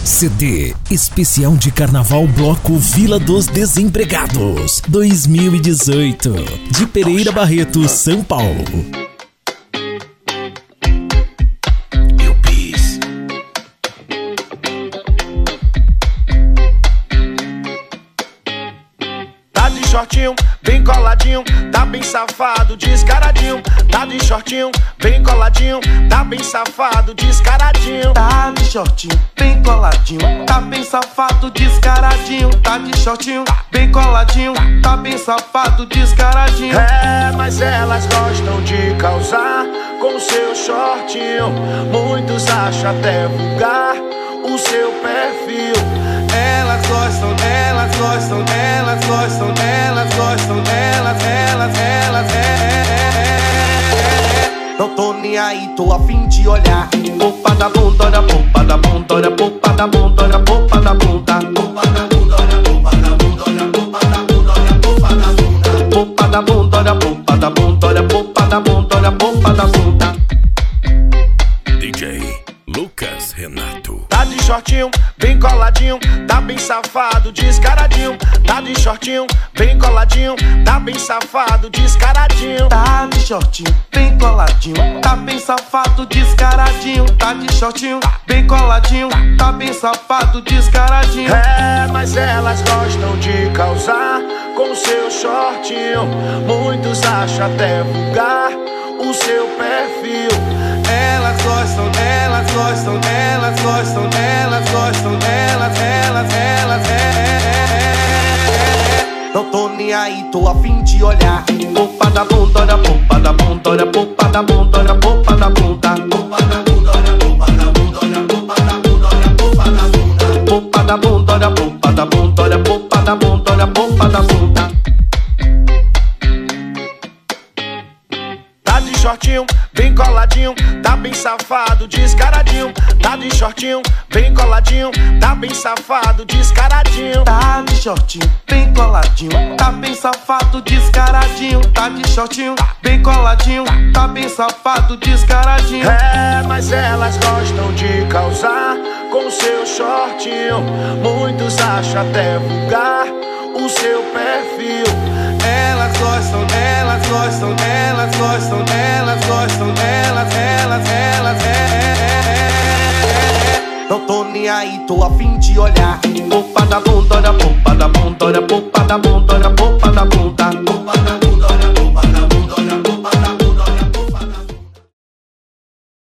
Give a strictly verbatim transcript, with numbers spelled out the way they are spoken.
C D Especial de Carnaval Bloco Vila dos Desempregados dois mil e dezoito, de Pereira Barreto, São Paulo. Eu fiz. Tá de shortinho, bem coladinho, tá bem safado, descaradinho. Tá de shortinho, bem coladinho, tá bem safado, descaradinho. Tá de shortinho, bem coladinho, tá bem safado, descaradinho. Tá de shortinho, bem coladinho, tá bem safado, descaradinho. É, mas elas gostam de causar com seu shortinho. Muitos acham até vulgar o seu perfil. Elas gostam, elas gostam, elas gostam, elas gostam, elas, elas, elas, é, é, é. Não tô nem aí, tô a fim de olhar. Popa da bunda, olha popa da bunda, olha popa da bunda, olha popa da bunda. Popa da bunda, olha popa da bunda, olha popa da bunda, olha popa da bunda. Popa da bunda, olha popa da bunda, olha popa da bunda, olha popa da bunda. D J Lucas Renato. Tá de shortinho, bem coladinho, tá bem safado, descaradinho. Tá de shortinho, bem coladinho, tá bem safado, descaradinho. Tá de shortinho, bem coladinho, tá bem safado, descaradinho. Tá de shortinho, bem coladinho, tá bem safado, descaradinho. É, mas elas gostam de causar com seu shortinho. Muitos acham até vulgar o seu perfil. Elas gostam, elas gostam, elas gostam, elas gostam, elas, elas, elas, é, é, é. Não tô nem aí, tô a fim de olhar. Popa da bunda, olha popa da bunda, olha popa da bunda, olha popa da bunda. Popa da bunda, olha popa da bunda, olha popa da bunda, olha popa da bunda. Popa da bunda, olha popa da bunda, olha popa da bunda, olha popa da bunda. Tá de shortinho, bem coladinho, tá bem safado, descaradinho. Tá de shortinho, bem coladinho, tá bem safado, descaradinho. Tá de shortinho, bem coladinho, tá bem safado, descaradinho. Tá de shortinho, bem coladinho, tá bem safado, descaradinho. É, mas elas gostam de causar com seu shortinho. Muitos acham até vulgar o seu perfil. Elas gostam, elas gostam, elas gostam, elas gostam, elas, elas, elas, é, é, é. Não tô nem aí, tô a fim de olhar. Popa da bunda, olha popa da bunda, olha popa da bunda, olha popa da bunda. Popa da bunda.